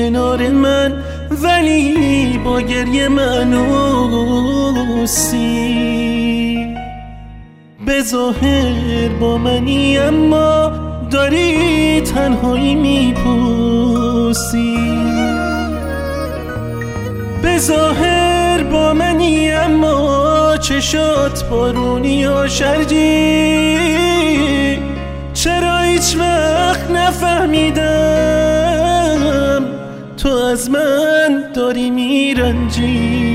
کنار من، ولی با گریه منوسی. به ظاهر با منی اما داری تنهایی میپوسی. به ظاهر با منی اما چشات بارونی و شرجی. چرا هیچ وقت نفهمیدم تو از من داری میرنجی؟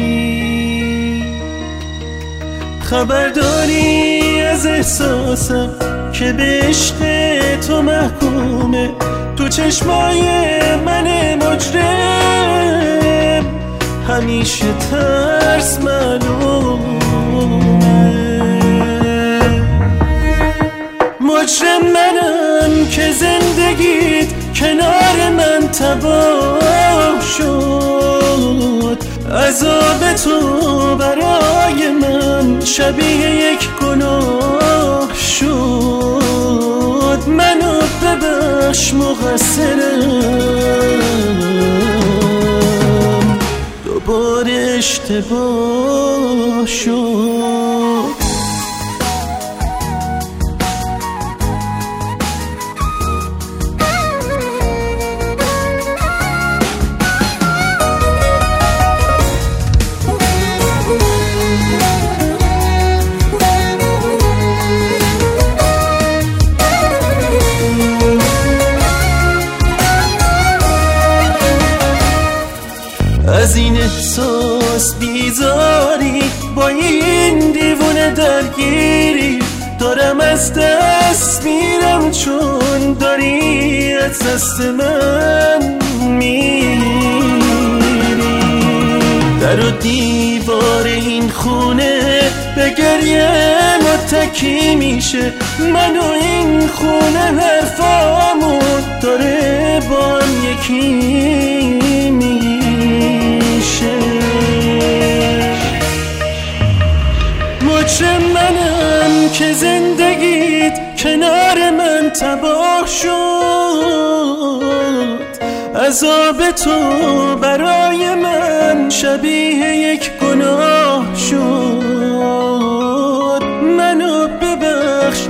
خبر داری از احساسم که به عشق تو محکومه، تو چشمای من مجرم همیشه ترس معلومه. مجرم منم که زندگیت کنار من تباه شد. عذاب تو برای من شبیه یک گناه شد. منو ببخش مقصرم، دوباره اشتباه شد. از این احساس بیزاری، با این دیوونه درگیری، دارم از دست میرم چون داری از دست من میری. در و دیوار این خونه به گریه متکی میشه، من و این خونه حرفامون داره با هم یکی مجرم منم که زندگیت کنار من تباه شد. عذاب تو برای من شبیه یک گناه شد. منو ببخش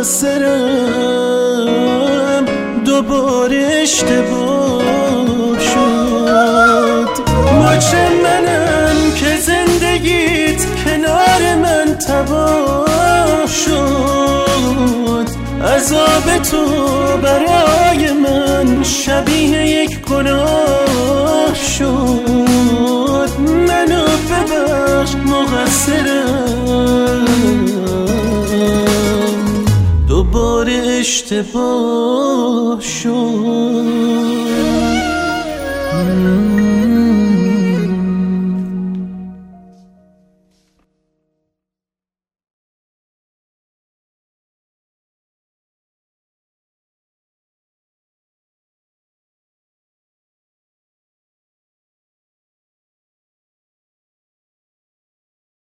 مقصرم، دوباره اشتباه شد. مجرم منم که زندگیت کنار من تباه شد. عذاب تو برای من شبیه یک گناه شد. منو ببخش مقصرم، دوباره اشتباه شد.